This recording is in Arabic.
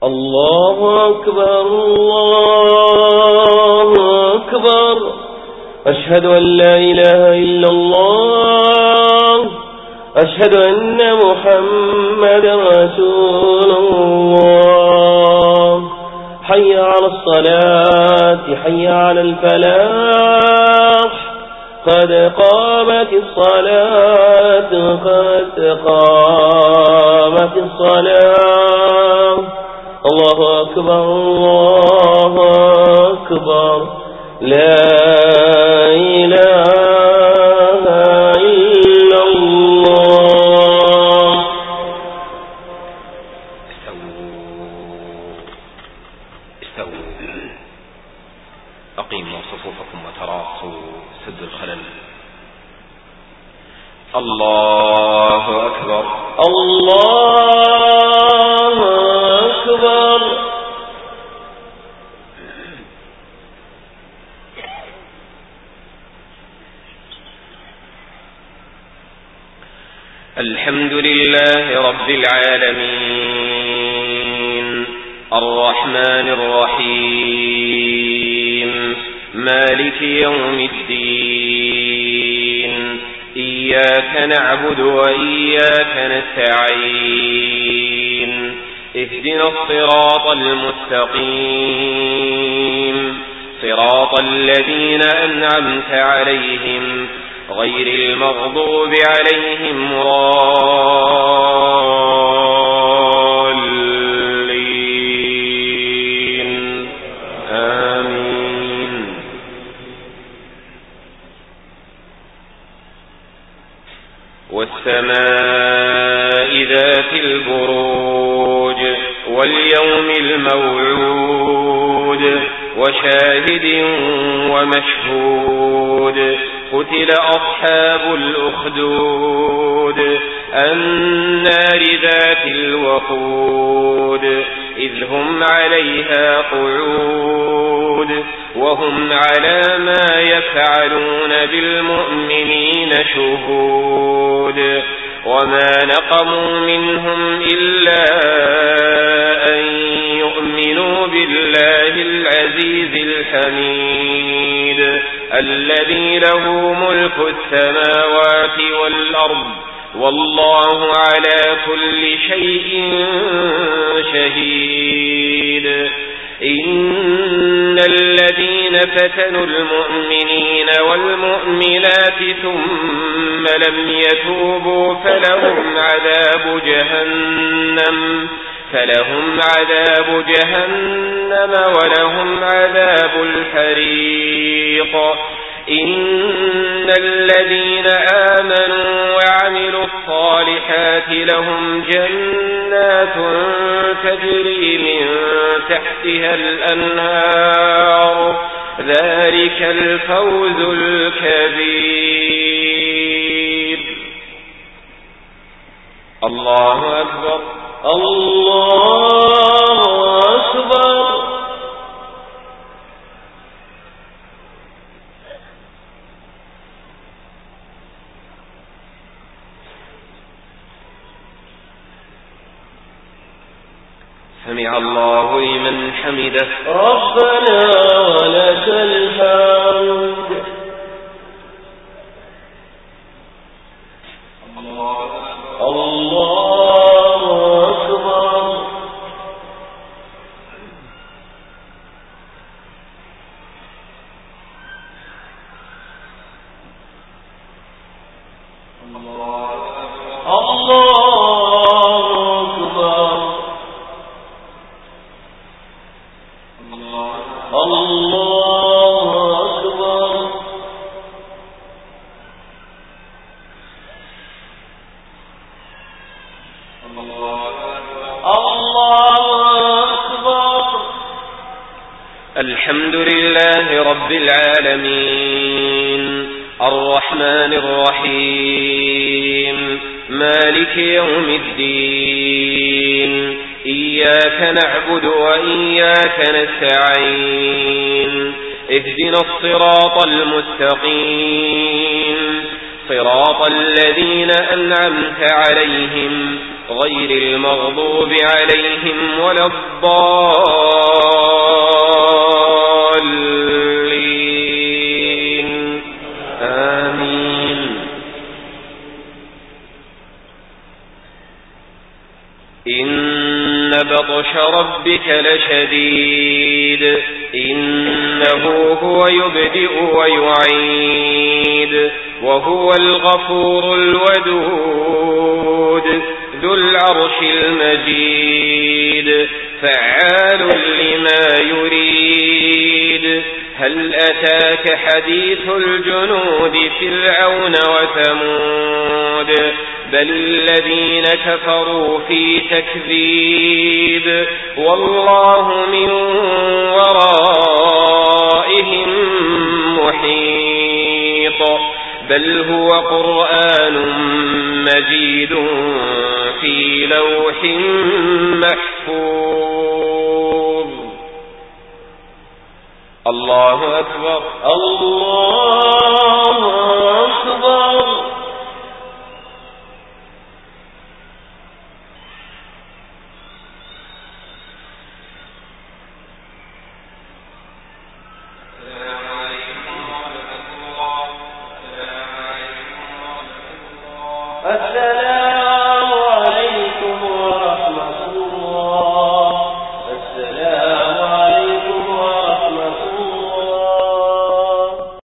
الله أكبر الله أكبر أشهد أن لا إله إلا الله أشهد أن محمد رسول الله حي على الصلاة حي على الفلاح قد قامت الصلاة قد قامت الصلاة الله أكبر الله أكبر لا إله إلا الله. استووا أقيموا صفوفكم وتراصوا سد الخلل. الله أكبر الله أكبر. الحمد لله رب العالمين الرحمن الرحيم مالك يوم الدين إياك نعبد وإياك نستعين اهدنا الصراط المستقيم صراط الذين أنعمت عليهم غير المغضوب عليهم الضالين آمين. والسماء ذات البروج واليوم الموعود وشاهد ومشهود قتل أصحاب الأخدود النار ذات الوقود إذ هم عليها قعود وهم على ما يفعلون بالمؤمنين شهود وما نقموا منهم إلا أن يؤمنوا بالله العزيز الحميد الذي له ملك السماوات والأرض والله على كل شيء شهيد. إن الذين فتنوا المؤمنين والمؤمنات ثم لم يتوبوا فلهم عذاب جهنم ولهم عذاب الحريق. إن الذين آمنوا وعملوا الصالحات لهم جنات تجري من تحتها الأنهار ذلك الفوز الكبير. الله أكبر الله أكبر. سمع الله لمن حمده ربنا ولك الحمد. الله أكبر الحمد لله رب العالمين الرحمن الرحيم مالك يوم الدين إياك نعبد وإياك نستعين اهدنا الصراط المستقيم صراط الذين أنعمت عليهم غير المغضوب عليهم ولا الضالين آمين. إن بطش ربك لشديد إنه هو يبدئ ويعيد وهو الغفور الودود ذو العرش المجيد فعال لما يريد. هل أتاك حديث الجنود فرعون وثمود بل الذين كفروا في تكذيب والله من ورائهم محيط. بل هو قرآن مجيد في لوح محفوظ. الله أكبر. الله